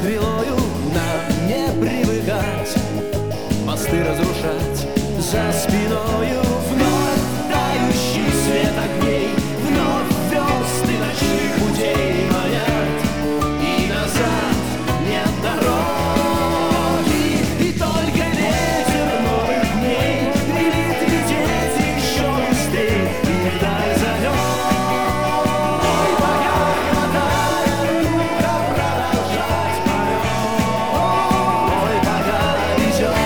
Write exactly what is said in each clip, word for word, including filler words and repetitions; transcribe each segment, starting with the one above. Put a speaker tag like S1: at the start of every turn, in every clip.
S1: стрелою нам не привыкать, мосты разрушать за спиною. Вновь тающий свет огней, вновь звезды ночных путей манят, и назад нет дороги, и только ветер новых дней велит лететь еще быстрей, и вдаль зовет. Ой, пока хватает духа продолжать полет, ой, пока везет.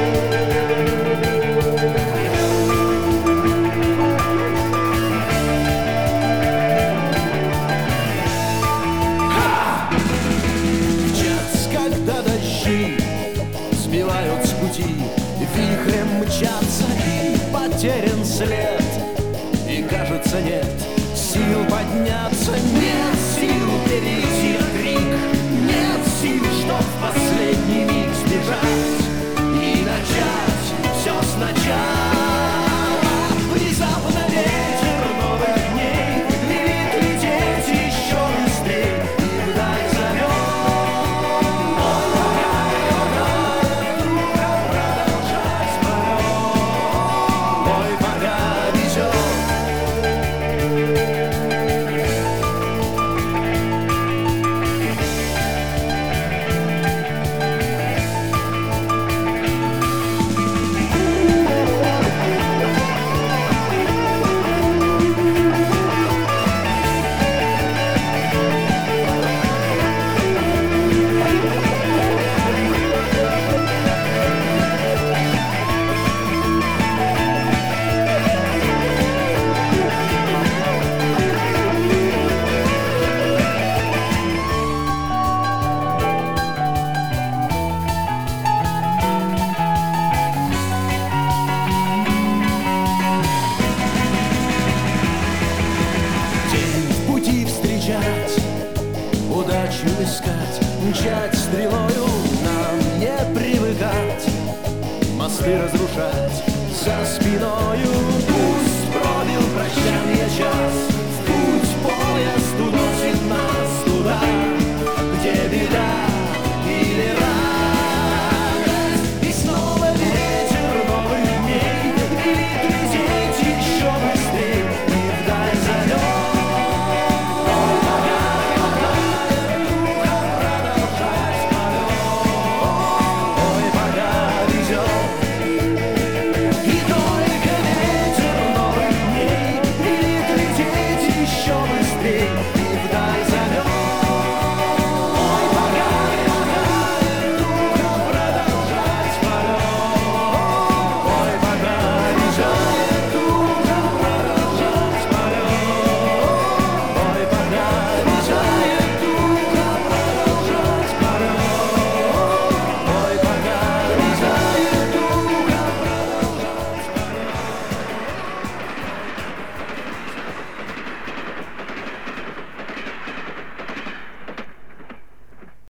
S1: Когда дожди сбивают с пути, вихрем мчатся и потерян след, и кажется нет сил подняться, нет сил перейти на крик, нет сил, чтоб в последний миг сбежать и начать все сначала. Внезапно ветер новых дней велит лететь еще быстрей, и вдаль зовет. Удачу искать, мчать стрелою нам не привыкать, мосты разрушать за спиною.